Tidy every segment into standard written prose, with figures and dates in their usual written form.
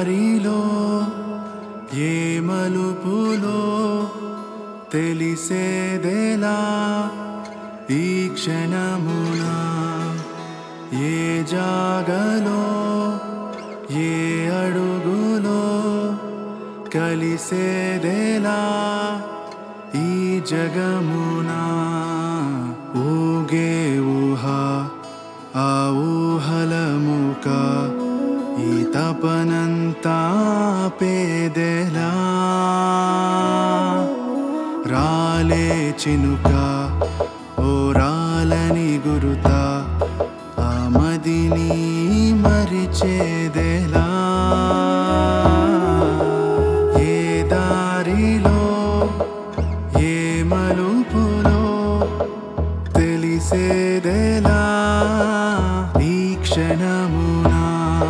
దారిలో ఏ మలుపులో తెలిసేదెలా ఈ క్షణమున ఏ జాగలో ఏ అడుగులో కలిసేదెలా ఈ జగమున ఊగే ఊహ ఆ ఊహలముక ఈ తపనంతా పేదెలా రాలే చినుక ఓ రాలని గురుత ఆ మదిని మరిచేదెలా ఏ దారిలో ఏ మలుపులో తెలిసేదెలా ఈ క్షణమునా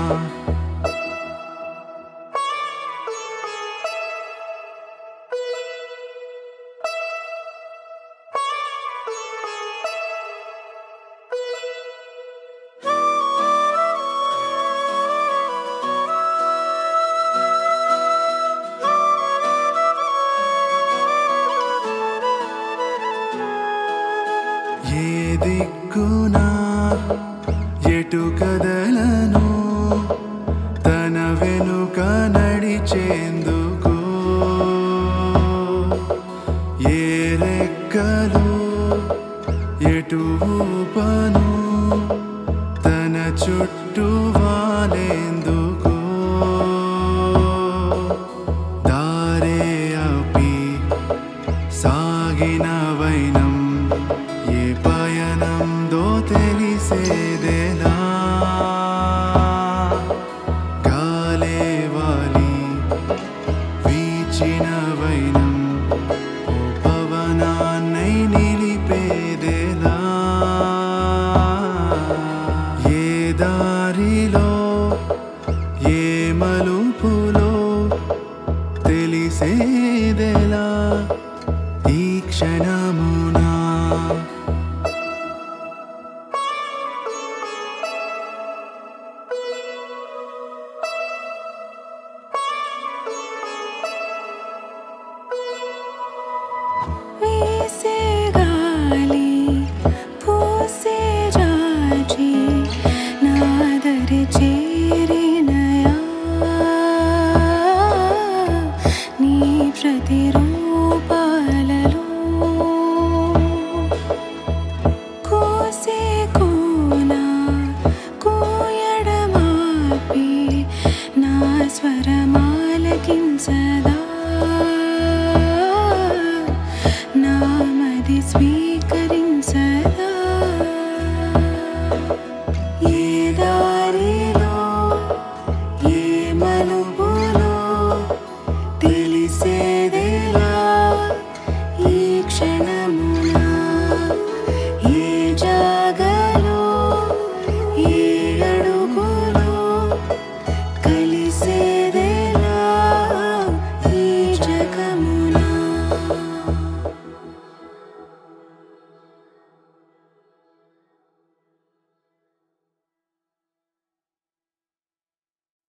ఏ దిక్కునా ఎటు కదలను తన వెనుక నడిచేందుకు ఏ రెక్కలు ఎటు ఊపను తన చుట్టూ వాలేందుకు దారే అపి సాగిన వైనం ఏ పయనందో తెలిసేదెలా గాలే వాలి వీచిన వైనం ఓ పవనాన్నై నిలిపేదెలా ఏ దారిలో ఏ మలుపులో తెలిసేదెలా ఈ క్షణమునా వీసే గాలి పూసే జాజి నాదరి చేరినయా నీ ప్రతిరూపాలలో కోసే కోన కోయడమాపి నా స్వరమాలకించదా నామది స్వీకరించదా ఏ దారిలో ఏ మలుపులో తెలిసేదెలా ఈ క్షణమున ఏ జాగలో ఏ అడుగులో కలిసే